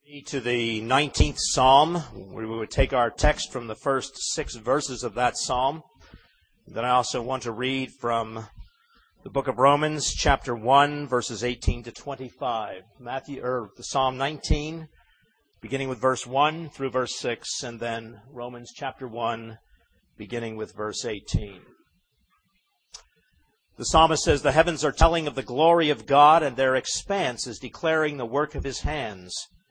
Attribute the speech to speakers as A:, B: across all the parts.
A: To the 19th Psalm, where we would take our text from the first 6 verses of that Psalm. Then I also want to read from the book of Romans, chapter 1, verses 18 to 25. Psalm 19, beginning with verse 1 through verse 6, and then Romans chapter 1, beginning with verse 18. The psalmist says, "The heavens are telling of the glory of God, and their expanse is declaring the work of his hands.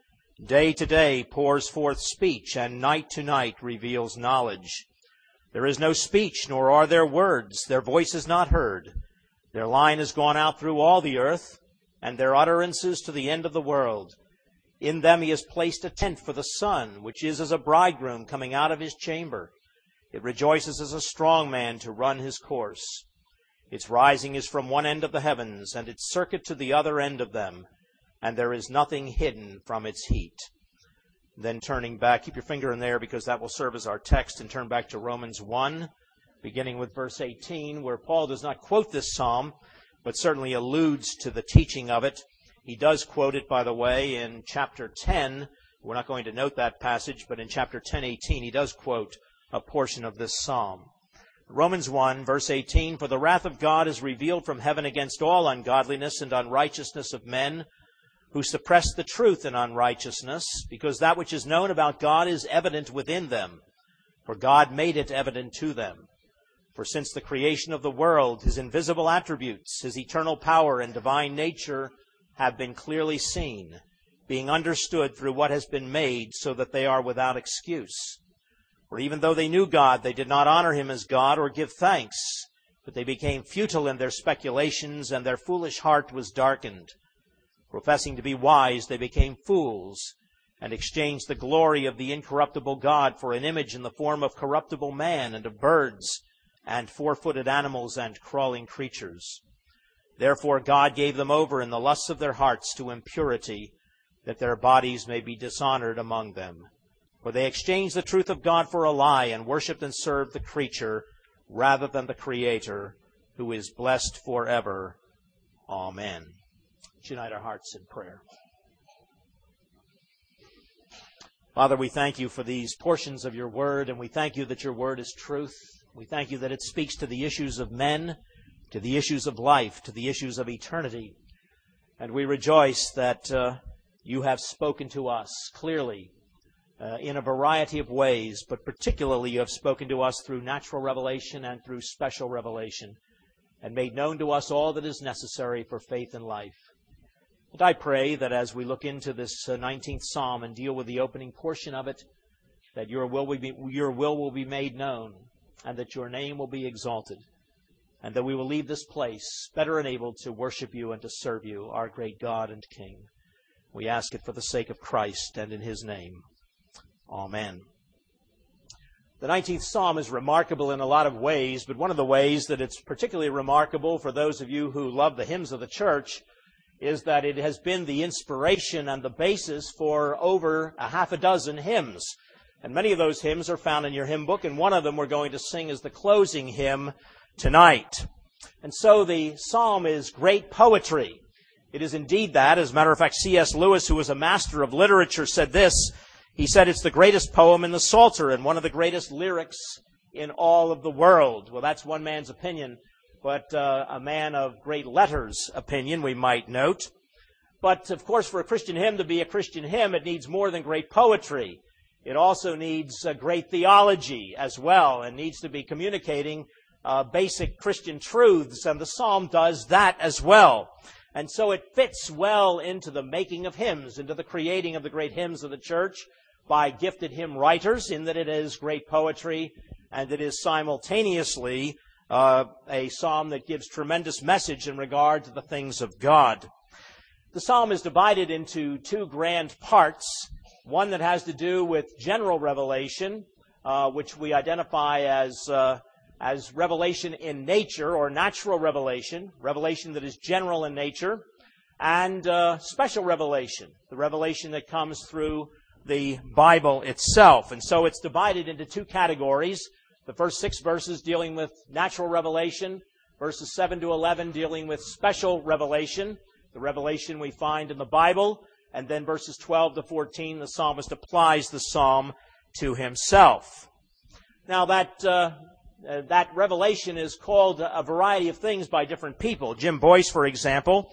A: Day to day pours forth speech, and night to night reveals knowledge. There is no speech, nor are there words. Their voice is not heard. Their line has gone out through all the earth, and their utterances to the end of the world. In them he has placed a tent for the sun, which is as a bridegroom coming out of his chamber. It rejoices as a strong man to run his course. Its rising is from one end of the heavens, and its circuit to the other end of them. And there is nothing hidden from its heat." Then turning back, keep your finger in there because that will serve as our text, and turn back to Romans 1, beginning with verse 18, where Paul does not quote this psalm, but certainly alludes to the teaching of it. He does quote it, by the way, in chapter 10. We're not going to note that passage, but in chapter 10:18, he does quote a portion of this psalm. Romans 1, verse 18, "For the wrath of God is revealed from heaven against all ungodliness and unrighteousness of men, who suppress the truth in unrighteousness, because that which is known about God is evident within them, for God made it evident to them. For since the creation of the world, his invisible attributes, his eternal power and divine nature have been clearly seen, being understood through what has been made, so that they are without excuse. For even though they knew God, they did not honor him as God or give thanks, but they became futile in their speculations, and their foolish heart was darkened. Professing to be wise, they became fools, and exchanged the glory of the incorruptible God for an image in the form of corruptible man, and of birds, and four-footed animals, and crawling creatures. Therefore God gave them over in the lusts of their hearts to impurity, that their bodies may be dishonored among them. For they exchanged the truth of God for a lie, and worshipped and served the creature rather than the Creator, who is blessed forever. Amen." Let's unite our hearts in prayer. Father, we thank you for these portions of your word, and we thank you that your word is truth. We thank you that it speaks to the issues of men, to the issues of life, to the issues of eternity. And we rejoice that you have spoken to us clearly in a variety of ways, but particularly you have spoken to us through natural revelation and through special revelation, and made known to us all that is necessary for faith and life. And I pray that as we look into this 19th Psalm and deal with the opening portion of it, that your will will be made known, and that your name will be exalted, and that we will leave this place better enabled to worship you and to serve you, our great God and King. We ask it for the sake of Christ and in his name. Amen. The 19th Psalm is remarkable in a lot of ways, but one of the ways that it's particularly remarkable for those of you who love the hymns of the church is that it has been the inspiration and the basis for over a half a dozen hymns. And many of those hymns are found in your hymn book, and one of them we're going to sing as the closing hymn tonight. And so the psalm is great poetry. It is indeed that. As a matter of fact, C.S. Lewis, who was a master of literature, said this. He said it's the greatest poem in the Psalter and one of the greatest lyrics in all of the world. Well, that's one man's opinion, but a man of great letters opinion, we might note. But, of course, for a Christian hymn to be a Christian hymn, it needs more than great poetry. It also needs great theology as well, and needs to be communicating basic Christian truths, and the psalm does that as well. And so it fits well into the making of hymns, into the creating of the great hymns of the church by gifted hymn writers, in that it is great poetry, and it is simultaneously a psalm that gives tremendous message in regard to the things of God. The psalm is divided into two grand parts, one that has to do with general revelation, which we identify as revelation in nature, or natural revelation, revelation that is general in nature, and special revelation, the revelation that comes through the Bible itself. And so it's divided into two categories. The first 6 verses dealing with natural revelation, verses 7 to 11 dealing with special revelation, the revelation we find in the Bible, And then verses 12 to 14, the psalmist applies the psalm to himself. Now that revelation is called a variety of things by different people. Jim Boyce, for example,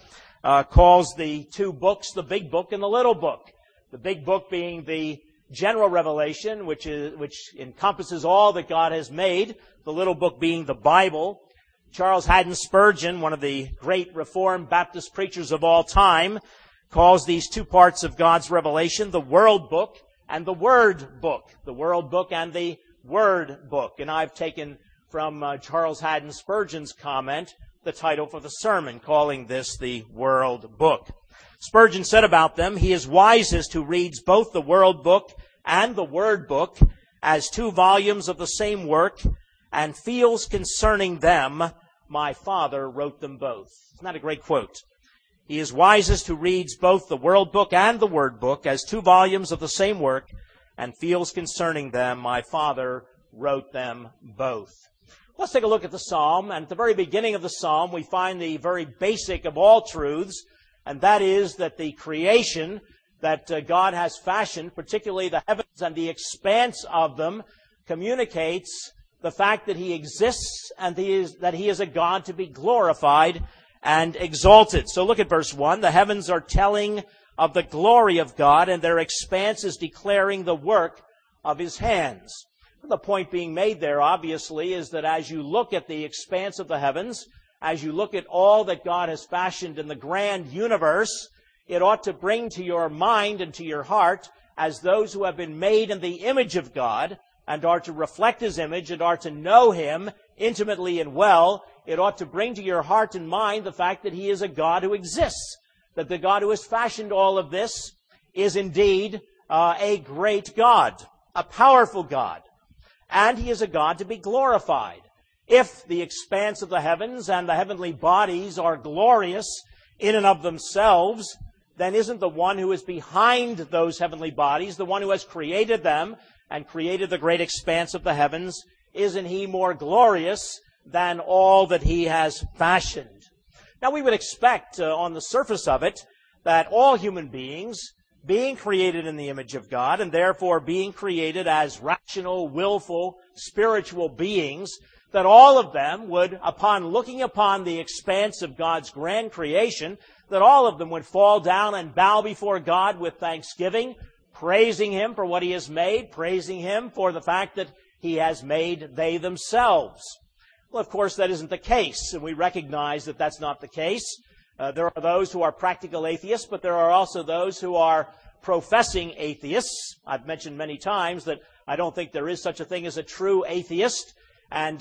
A: calls the two books the big book and the little book. The big book being the general revelation, which encompasses all that God has made. The little book being the Bible. Charles Haddon Spurgeon, one of the great Reformed Baptist preachers of all time, calls these two parts of God's revelation the World Book and the Word Book. The World Book and the Word Book. And I've taken from Charles Haddon Spurgeon's comment the title for the sermon, calling this the World Book. Spurgeon said about them, "He is wisest who reads both the World Book and the Word Book as two volumes of the same work, and feels concerning them, my Father wrote them both." Isn't that a great quote? He is wisest who reads both the World Book and the Word Book as two volumes of the same work, and feels concerning them, my Father wrote them both. Let's take a look at the psalm. And at the very beginning of the psalm, we find the very basic of all truths, and that is that the creation that God has fashioned, particularly the heavens and the expanse of them, communicates the fact that He exists and that He is a God to be glorified and exalted. So look at verse 1. The heavens are telling of the glory of God, and their expanse is declaring the work of His hands. The point being made there, obviously, is that as you look at the expanse of the heavens, as you look at all that God has fashioned in the grand universe, it ought to bring to your mind and to your heart, as those who have been made in the image of God, and are to reflect His image, and are to know Him intimately and well, it ought to bring to your heart and mind the fact that He is a God who exists, that the God who has fashioned all of this is indeed a great God, a powerful God, and He is a God to be glorified. If the expanse of the heavens and the heavenly bodies are glorious in and of themselves, then isn't the one who is behind those heavenly bodies, the one who has created them and created the great expanse of the heavens, isn't He more glorious than all that He has fashioned? Now we would expect on the surface of it that all human beings, being created in the image of God and therefore being created as rational, willful, spiritual beings, that all of them would, upon looking upon the expanse of God's grand creation, that all of them would fall down and bow before God with thanksgiving, praising Him for what He has made, praising Him for the fact that He has made they themselves. Well, of course, that isn't the case, and we recognize that that's not the case. There are those who are practical atheists, but there are also those who are professing atheists. I've mentioned many times that I don't think there is such a thing as a true atheist, and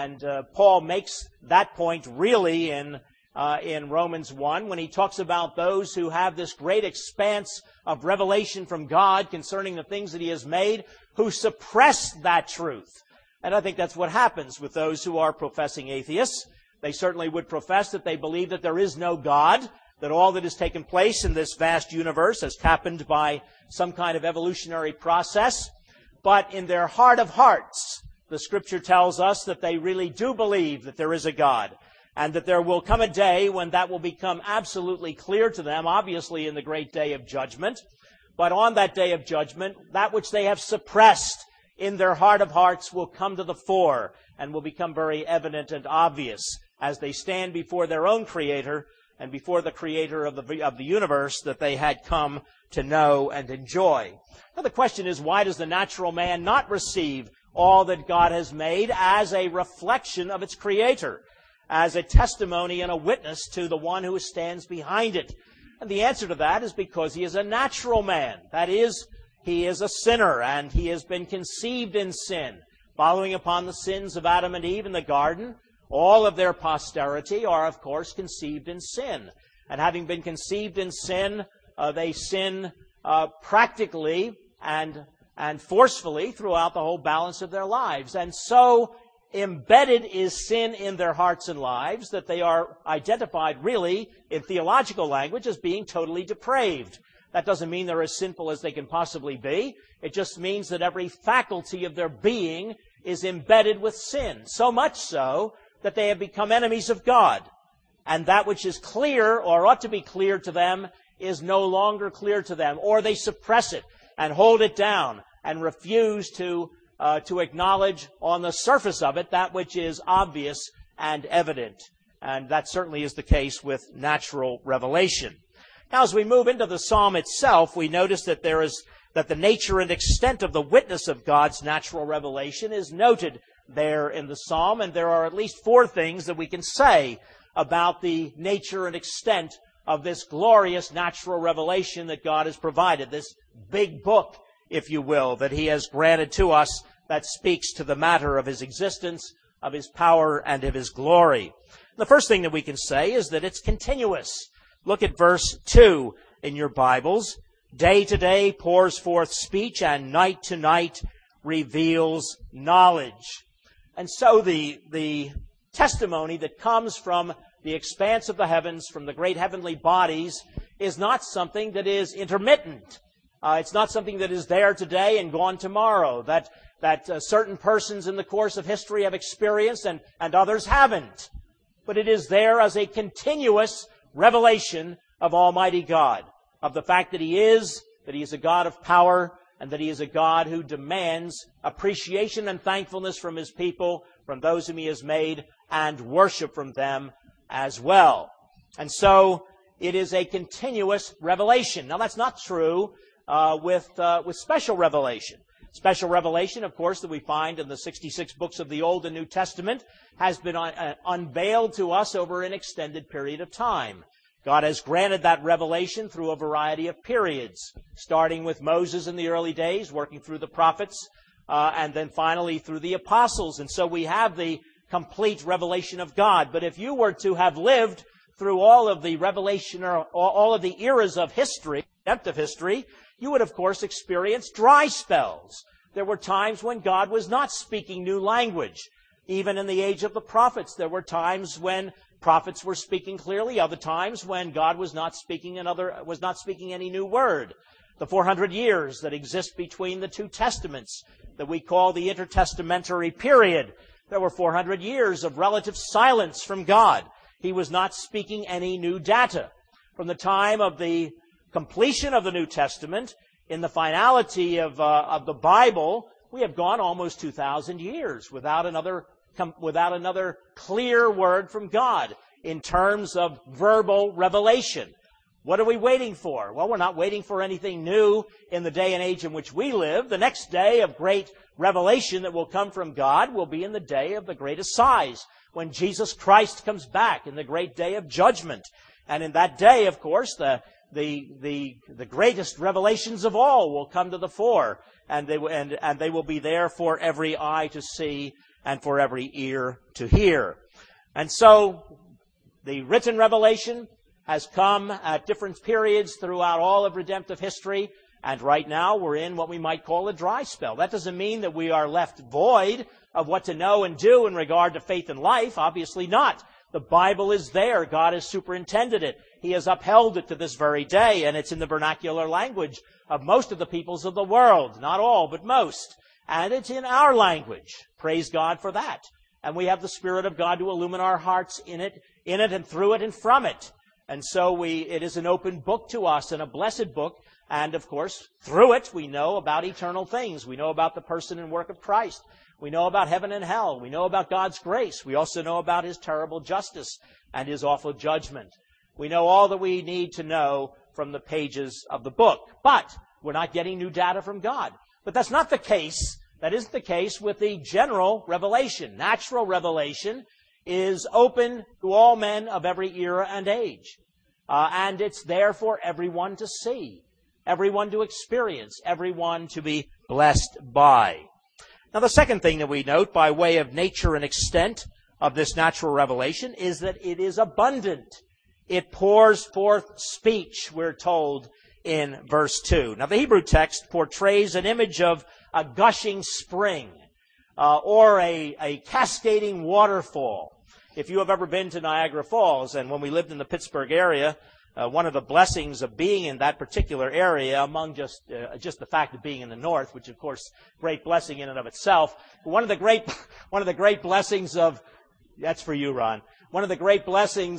A: Paul makes that point really in Romans 1 when he talks about those who have this great expanse of revelation from God concerning the things that He has made, who suppress that truth. And I think that's what happens with those who are professing atheists. They certainly would profess that they believe that there is no God, that all that has taken place in this vast universe has happened by some kind of evolutionary process. But in their heart of hearts, the Scripture tells us that they really do believe that there is a God, and that there will come a day when that will become absolutely clear to them, obviously in the great day of judgment. But on that day of judgment, that which they have suppressed in their heart of hearts will come to the fore and will become very evident and obvious as they stand before their own Creator and before the Creator of the universe that they had come to know and enjoy. Now the question is, why does the natural man not receive all that God has made as a reflection of its Creator, as a testimony and a witness to the one who stands behind it? And the answer to that is because he is a natural man. That is, he is a sinner, and he has been conceived in sin. Following upon the sins of Adam and Eve in the garden, all of their posterity are, of course, conceived in sin. And having been conceived in sin, they sin practically and forcefully throughout the whole balance of their lives. And so embedded is sin in their hearts and lives that they are identified really in theological language as being totally depraved. That doesn't mean they're as sinful as they can possibly be. It just means that every faculty of their being is embedded with sin, so much so that they have become enemies of God. And that which is clear, or ought to be clear to them, is no longer clear to them, or they suppress it and hold it down and refuse to acknowledge on the surface of it that which is obvious and evident. And that certainly is the case with natural revelation. Now, as we move into the psalm itself, we notice that that the nature and extent of the witness of God's natural revelation is noted there in the psalm, and there are at least 4 things that we can say about the nature and extent of this glorious natural revelation that God has provided, this big book, if you will, that He has granted to us that speaks to the matter of His existence, of His power, and of His glory. The first thing that we can say is that it's continuous. Look at verse 2 in your Bibles. Day to day pours forth speech, and night to night reveals knowledge. And so the testimony that comes from the expanse of the heavens, from the great heavenly bodies, is not something that is intermittent. It's not something that is there today and gone tomorrow, that certain persons in the course of history have experienced and others haven't. But it is there as a continuous revelation of Almighty God, of the fact that He is a God of power, and that He is a God who demands appreciation and thankfulness from His people, from those whom He has made, and worship from them as well. And so it is a continuous revelation. Now, that's not true with special revelation. Special revelation, of course, that we find in the 66 books of the Old and New Testament has been unveiled to us over an extended period of time. God has granted that revelation through a variety of periods, starting with Moses in the early days, working through the prophets, and then finally through the apostles. And so we have the complete revelation of God. But if you were to have lived through all of the revelation or all of the eras of history, depth of history, you would, of course, experience dry spells. There were times when God was not speaking new language. Even in the age of the prophets, there were times when prophets were speaking clearly, other times when God was not speaking any new word. The 400 years that exist between the 2 testaments that we call the intertestamentary period, there were 400 years of relative silence from God. He was not speaking any new data. From the time of the completion of the New Testament, in the finality of the Bible, we have gone almost 2,000 years without another clear word from God in terms of verbal revelation. What are we waiting for? Well, we're not waiting for anything new in the day and age in which we live. The next day of great revelation that will come from God will be in the day of the greatest size, when Jesus Christ comes back in the great day of judgment. And in that day, of course, the greatest revelations of all will come to the fore, and they will be there for every eye to see and for every ear to hear. And so the written revelation has come at different periods throughout all of redemptive history, and right now we're in what we might call a dry spell. That doesn't mean that we are left void of what to know and do in regard to faith and life. Obviously not. The Bible is there. God has superintended it. He has upheld it to this very day, and it's in the vernacular language of most of the peoples of the world. Not all, but most. And it's in our language. Praise God for that. And we have the Spirit of God to illumine our hearts in it and through it and from it. And so it is an open book to us, and a blessed book. And of course, through it, we know about eternal things. We know about the person and work of Christ. We know about heaven and hell. We know about God's grace. We also know about His terrible justice and His awful judgment. We know all that we need to know from the pages of the book. But we're not getting new data from God. But that's not the case. That isn't the case with the general revelation. Natural revelation is open to all men of every era and age. And it's there for everyone to see, everyone to experience, everyone to be blessed by. Now, the second thing that we note by way of nature and extent of this natural revelation is that it is abundant. It pours forth speech, we're told in verse 2. Now, the Hebrew text portrays an image of a gushing spring or a cascading waterfall. If you have ever been to Niagara Falls, and when we lived in the Pittsburgh area, one of the blessings of being in that particular area, among just the fact of being in the north, which of course, great blessing in and of itself. One of the great blessings of, that's for you, Ron. One of the great blessings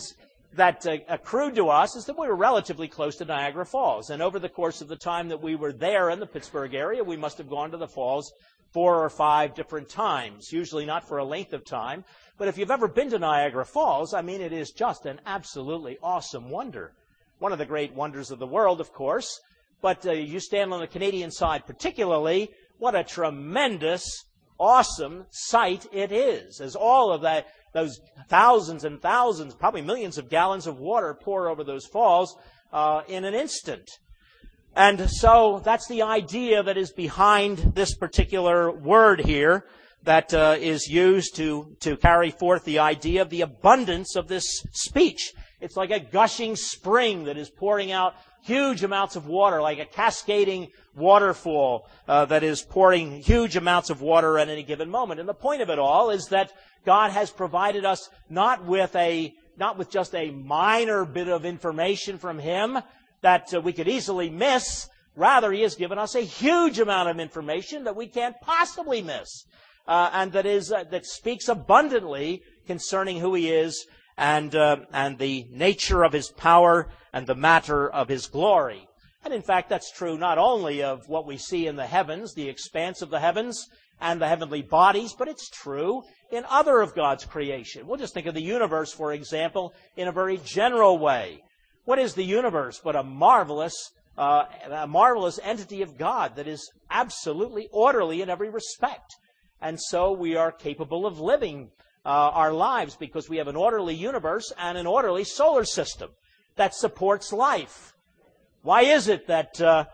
A: that accrued to us is that we were relatively close to Niagara Falls. And over the course of the time that we were there in the Pittsburgh area, we must have gone to the falls 4 or 5 different times, usually not for a length of time. But if you've ever been to Niagara Falls, I mean, it is just an absolutely awesome wonder. One of the great wonders of the world, of course. But you stand on the Canadian side particularly, what a tremendous, awesome sight it is. As all of those thousands and thousands, probably millions of gallons of water pour over those falls in an instant. And so that's the idea that is behind this particular word here that is used to carry forth the idea of the abundance of this speech. It's like a gushing spring that is pouring out huge amounts of water, like a cascading waterfall that is pouring huge amounts of water at any given moment. And the point of it all is that God has provided us not with just a minor bit of information from Him that we could easily miss. Rather, He has given us a huge amount of information that we can't possibly miss, and that speaks abundantly concerning who He is and the nature of His power and the matter of His glory. And in fact, that's true not only of what we see in the heavens, the expanse of the heavens and the heavenly bodies, but it's true in other of God's creation. We'll just think of the universe, for example, in a very general way. What is the universe but a marvelous entity of God that is absolutely orderly in every respect? And so we are capable of living our lives because we have an orderly universe and an orderly solar system that supports life. Why is it that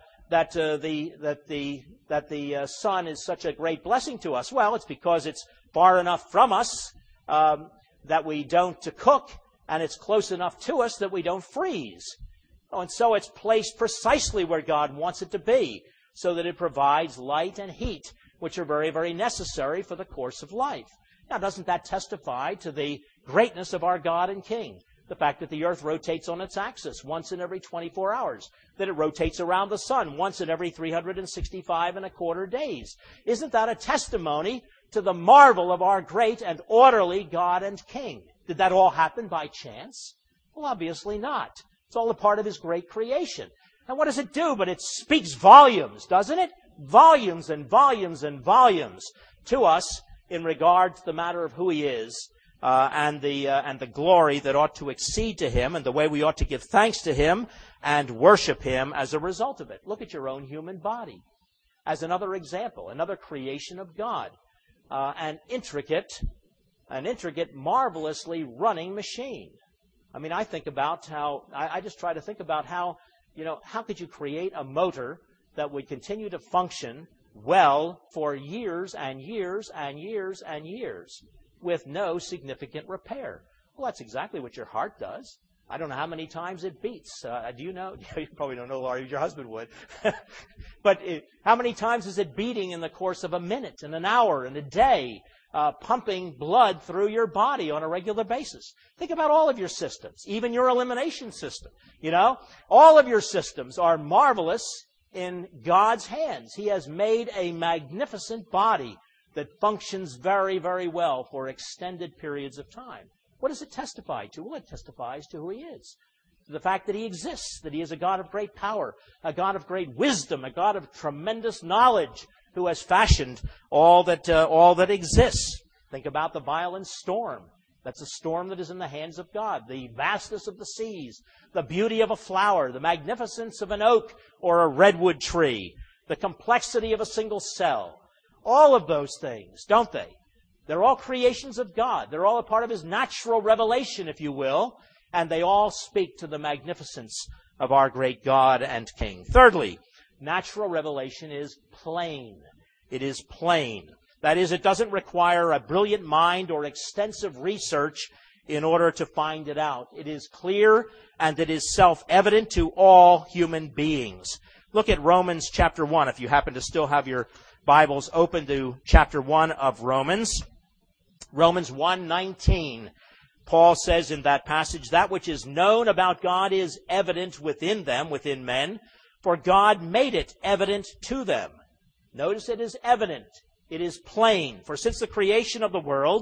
A: the sun is such a great blessing to us? Well, it's because it's far enough from us that we don't cook, and it's close enough to us that we don't freeze. Oh, and so it's placed precisely where God wants it to be, so that it provides light and heat, which are very, very necessary for the course of life. Now, doesn't that testify to the greatness of our God and King? The fact that the earth rotates on its axis once in every 24 hours, that it rotates around the sun once in every 365 and a quarter days. Isn't that a testimony to the marvel of our great and orderly God and King? Did that all happen by chance? Well, obviously not. It's all a part of His great creation. And what does it do? But it speaks volumes, doesn't it? Volumes and volumes and volumes to us in regard to the matter of who He is and the glory that ought to exceed to Him and the way we ought to give thanks to Him and worship Him as a result of it. Look at your own human body as another example, another creation of God, an intricate, marvelously running machine. I mean, I think about I just try to think about how could you create a motor that would continue to function well for years and years and years and years with no significant repair? Well, that's exactly what your heart does. I don't know how many times it beats. Do you know? You probably don't know, Laurie. Your husband would. But how many times is it beating in the course of a minute and an hour and a day, pumping blood through your body on a regular basis? Think about all of your systems, even your elimination system. All of your systems are marvelous in God's hands. He has made a magnificent body that functions very, very well for extended periods of time. What does it testify to? Well, it testifies to who He is. To the fact that He exists, that He is a God of great power, a God of great wisdom, a God of tremendous knowledge, who has fashioned all that exists. Think about the violent storm. That's a storm that is in the hands of God. The vastness of the seas, the beauty of a flower, the magnificence of an oak or a redwood tree, the complexity of a single cell. All of those things, don't they? They're all creations of God. They're all a part of His natural revelation, if you will, and they all speak to the magnificence of our great God and King. Thirdly, natural revelation is plain. It is plain. That is, it doesn't require a brilliant mind or extensive research in order to find it out. It is clear and it is self-evident to all human beings. Look at Romans chapter 1, if you happen to still have your Bibles open to chapter 1 of Romans. Romans 1:19. Paul says in that passage, "That which is known about God is evident within them," within men, "for God made it evident to them." Notice it is evident. It is plain. For since the creation of the world,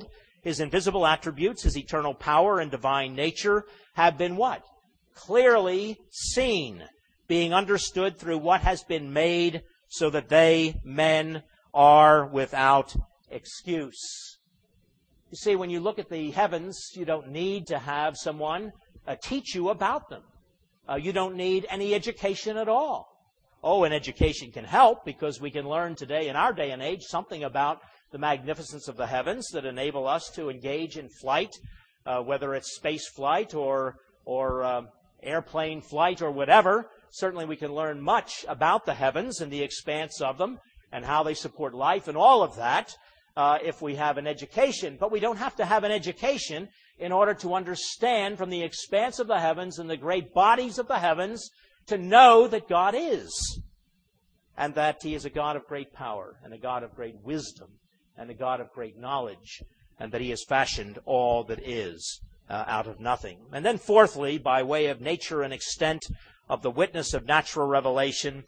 A: his invisible attributes, his eternal power and divine nature have been what? Clearly seen, being understood through what has been made, so that they, men, are without excuse. You see, when you look at the heavens, you don't need to have someone teach you about them. You don't need any education at all. Oh, and education can help, because we can learn today, in our day and age, something about the magnificence of the heavens that enable us to engage in flight, whether it's space flight or airplane flight or whatever. Certainly we can learn much about the heavens and the expanse of them and how they support life and all of that if we have an education. But we don't have to have an education in order to understand from the expanse of the heavens and the great bodies of the heavens to know that God is, and that He is a God of great power and a God of great wisdom and a God of great knowledge, and that He has fashioned all that is out of nothing. And then fourthly, by way of nature and extent of the witness of natural revelation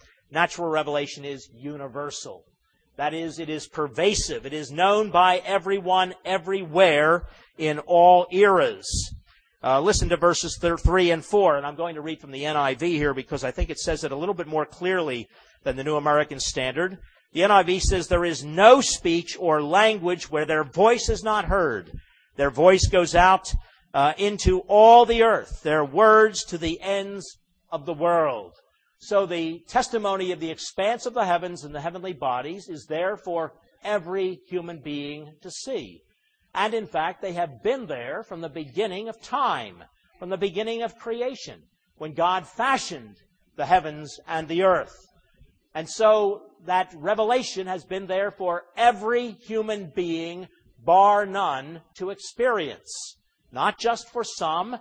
A: is universal. That is, it is pervasive. It is known by everyone, everywhere, in all eras. Listen to verses 3 and 4, and I'm going to read from the NIV here because I think it says it a little bit more clearly than the New American Standard. The NIV says, "There is no speech or language where their voice is not heard. Their voice goes out into all the earth, their words to the ends of the world." So the testimony of the expanse of the heavens and the heavenly bodies is there for every human being to see. And in fact, they have been there from the beginning of time, from the beginning of creation, when God fashioned the heavens and the earth. And so that revelation has been there for every human being, bar none, to experience. Not just for some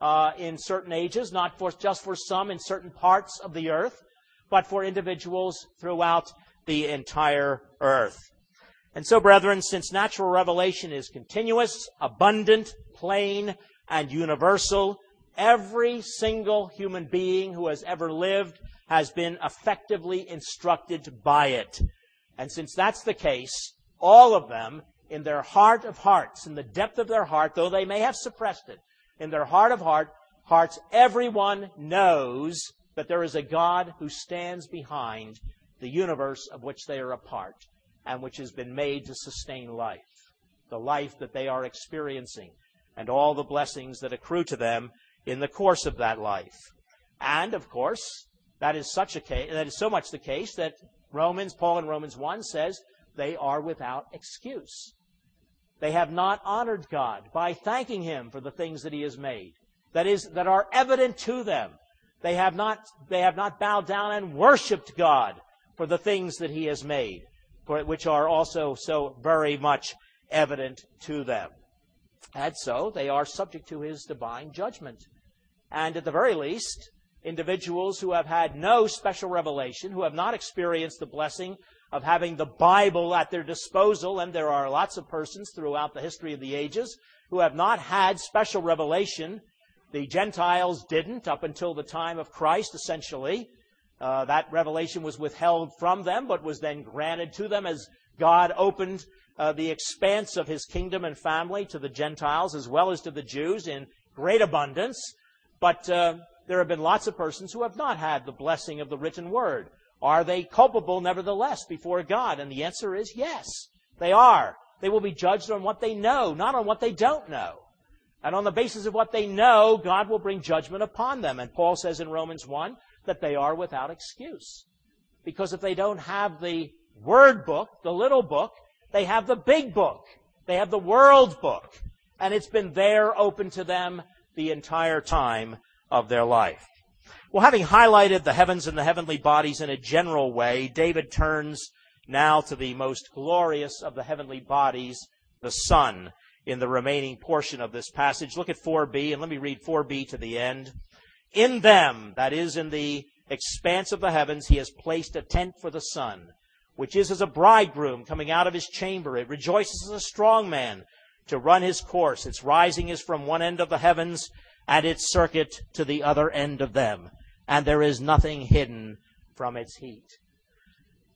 A: in certain ages, not just for some in certain parts of the earth, but for individuals throughout the entire earth. And so, brethren, since natural revelation is continuous, abundant, plain, and universal, every single human being who has ever lived has been effectively instructed by it. And since that's the case, all of them, in their heart of hearts, in the depth of their heart, though they may have suppressed it, in their heart of hearts, everyone knows that there is a God who stands behind the universe of which they are a part, and which has been made to sustain life, the life that they are experiencing, and all the blessings that accrue to them in the course of that life. And, of course, that is so much the case that Paul in Romans 1 says they are without excuse. They have not honored God by thanking Him for the things that He has made, that are evident to them. They have not bowed down and worshipped God for the things that He has made, which are also so very much evident to them. And so they are subject to His divine judgment. And at the very least, individuals who have had no special revelation, who have not experienced the blessing of having the Bible at their disposal, and there are lots of persons throughout the history of the ages who have not had special revelation. The Gentiles didn't up until the time of Christ, essentially. That revelation was withheld from them, but was then granted to them as God opened the expanse of His kingdom and family to the Gentiles as well as to the Jews in great abundance. But there have been lots of persons who have not had the blessing of the written word. Are they culpable nevertheless before God? And the answer is yes, they are. They will be judged on what they know, not on what they don't know. And on the basis of what they know, God will bring judgment upon them. And Paul says in Romans 1 that they are without excuse. Because if they don't have the word book, the little book, they have the big book. They have the world book. And it's been there open to them the entire time of their life. Well, having highlighted the heavens and the heavenly bodies in a general way, David turns now to the most glorious of the heavenly bodies, the sun, in the remaining portion of this passage. Look at 4b, and let me read 4b to the end. In them, that is, in the expanse of the heavens, He has placed a tent for the sun, which is as a bridegroom coming out of his chamber. It rejoices as a strong man to run his course. Its rising is from one end of the heavens, and its circuit to the other end of them. And there is nothing hidden from its heat.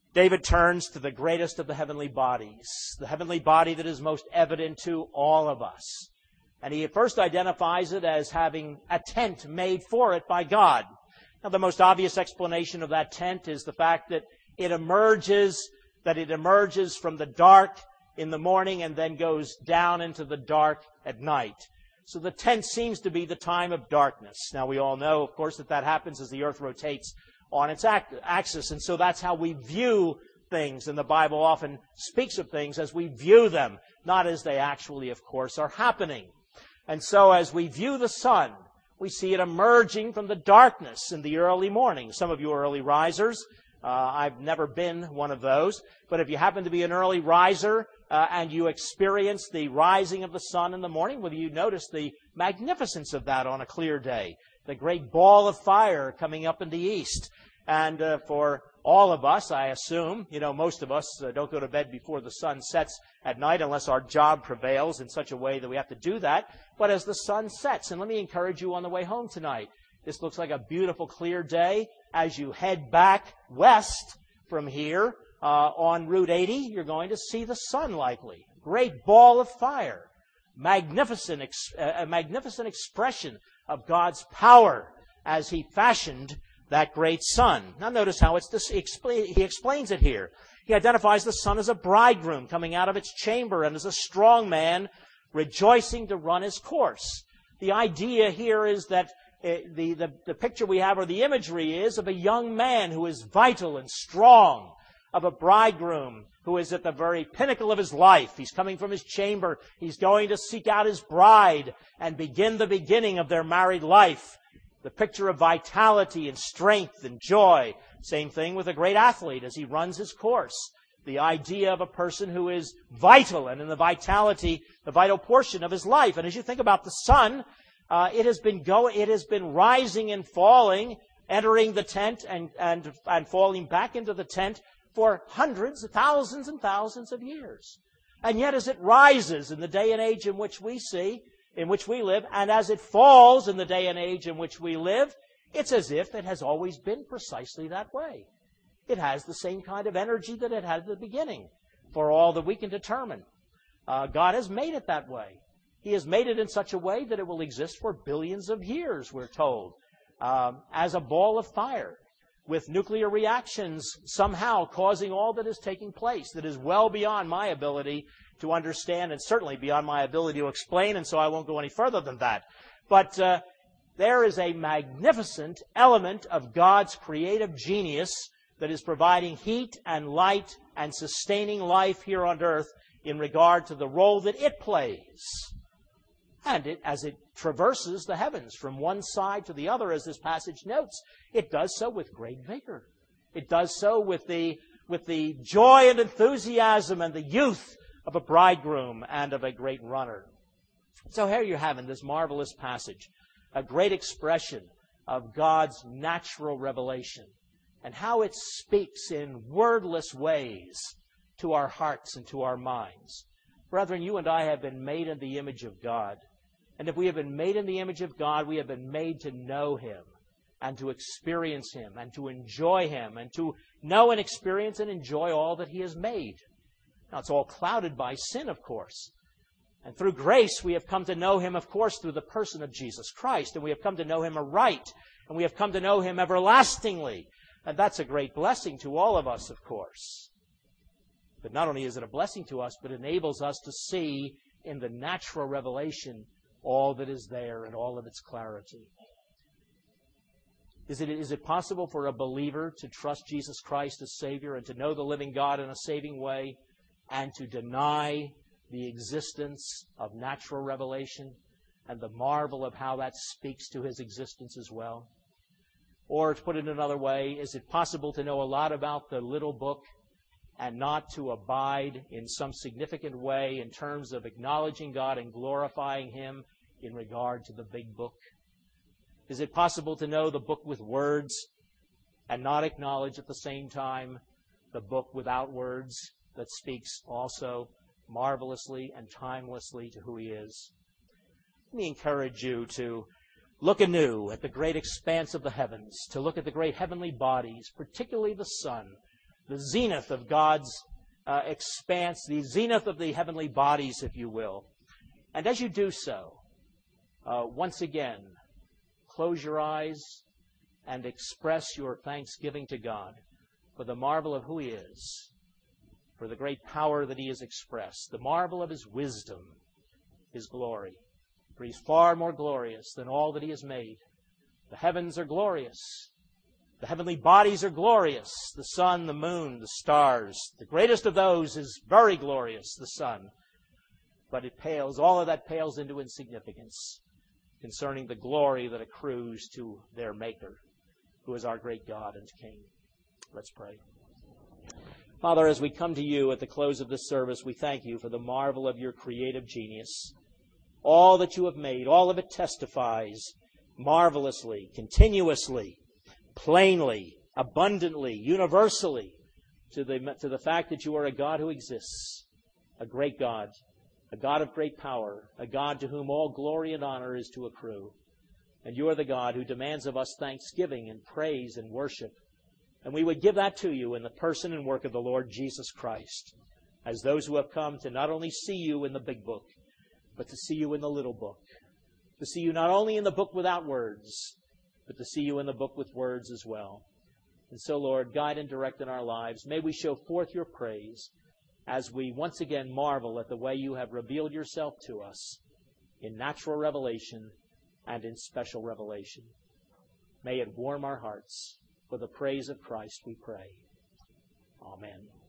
A: David turns to the greatest of the heavenly bodies, the heavenly body that is most evident to all of us. And he first identifies it as having a tent made for it by God. Now, the most obvious explanation of that tent is the fact that it emerges from the dark in the morning and then goes down into the dark at night. So the tent seems to be the time of darkness. Now, we all know, of course, that happens as the earth rotates on its axis, and so that's how we view things. And the Bible often speaks of things as we view them, not as they actually, of course, are happening. And so as we view the sun, we see it emerging from the darkness in the early morning. Some of you are early risers. I've never been one of those. But if you happen to be an early riser and you experience the rising of the sun in the morning, will you notice the magnificence of that on a clear day? The great ball of fire coming up in the east. And for all of us, I assume, most of us don't go to bed before the sun sets at night unless our job prevails in such a way that we have to do that. But as the sun sets, and let me encourage you on the way home tonight, this looks like a beautiful clear day. As you head back west from here on Route 80, you're going to see the sun likely. Great ball of fire. A magnificent expression of God's power as He fashioned that great sun. Now notice how he explains it here. He identifies the sun as a bridegroom coming out of its chamber and as a strong man rejoicing to run his course. The idea here is that the picture we have, or the imagery is, of a young man who is vital and strong, of a bridegroom who is at the very pinnacle of his life. He's coming from his chamber. He's going to seek out his bride and begin the beginning of their married life. The picture of vitality and strength and joy. Same thing with a great athlete as he runs his course. The idea of a person who is vital and in the vital portion of his life. And as you think about the sun, it has been rising and falling, entering the tent and falling back into the tent for hundreds, thousands and thousands of years. And yet as it rises in the day and age in which we live, and as it falls in the day and age in which we live, it's as if it has always been precisely that way. It has the same kind of energy that it had at the beginning, for all that we can determine. God has made it that way. He has made it in such a way that it will exist for billions of years, we're told, as a ball of fire, with nuclear reactions somehow causing all that is taking place, that is well beyond my ability to understand and certainly beyond my ability to explain, and so I won't go any further than that. But there is a magnificent element of God's creative genius that is providing heat and light and sustaining life here on earth in regard to the role that it plays. And as it traverses the heavens from one side to the other, as this passage notes, it does so with great vigor. It does so with the joy and enthusiasm and the youth of a bridegroom and of a great runner. So here you have in this marvelous passage a great expression of God's natural revelation and how it speaks in wordless ways to our hearts and to our minds. Brethren, you and I have been made in the image of God. And if we have been made in the image of God, we have been made to know Him and to experience Him and to enjoy Him and to know and experience and enjoy all that He has made. Now, it's all clouded by sin, of course. And through grace, we have come to know Him, of course, through the person of Jesus Christ. And we have come to know Him aright. And we have come to know Him everlastingly. And that's a great blessing to all of us, of course. But not only is it a blessing to us, but enables us to see in the natural revelation all that is there in all of its clarity. Is it possible for a believer to trust Jesus Christ as Savior and to know the living God in a saving way and to deny the existence of natural revelation and the marvel of how that speaks to His existence as well? Or to put it another way, is it possible to know a lot about the little book and not to abide in some significant way in terms of acknowledging God and glorifying Him in regard to the big book? Is it possible to know the book with words and not acknowledge at the same time the book without words that speaks also marvelously and timelessly to who He is? Let me encourage you to look anew at the great expanse of the heavens, to look at the great heavenly bodies, particularly the sun, the zenith of God's expanse, the zenith of the heavenly bodies, if you will. And as you do so, once again, close your eyes and express your thanksgiving to God for the marvel of who He is, for the great power that He has expressed, the marvel of His wisdom, His glory. For He's far more glorious than all that He has made. The heavens are glorious. The heavenly bodies are glorious. The sun, the moon, the stars. The greatest of those is very glorious, the sun. But it pales, all of that pales into insignificance concerning the glory that accrues to their Maker, who is our great God and King. Let's pray. Father, as we come to You at the close of this service, we thank You for the marvel of Your creative genius. All that You have made, all of it testifies marvelously, continuously, plainly, abundantly, universally to the fact that You are a God who exists, a great God, a God of great power, a God to whom all glory and honor is to accrue. And You are the God who demands of us thanksgiving and praise and worship. And we would give that to You in the person and work of the Lord Jesus Christ, as those who have come to not only see You in the big book, but to see You in the little book, to see You not only in the book without words, but to see You in the book with words as well. And so, Lord, guide and direct in our lives. May we show forth Your praise as we once again marvel at the way You have revealed Yourself to us in natural revelation and in special revelation. May it warm our hearts. For the praise of Christ we pray. Amen.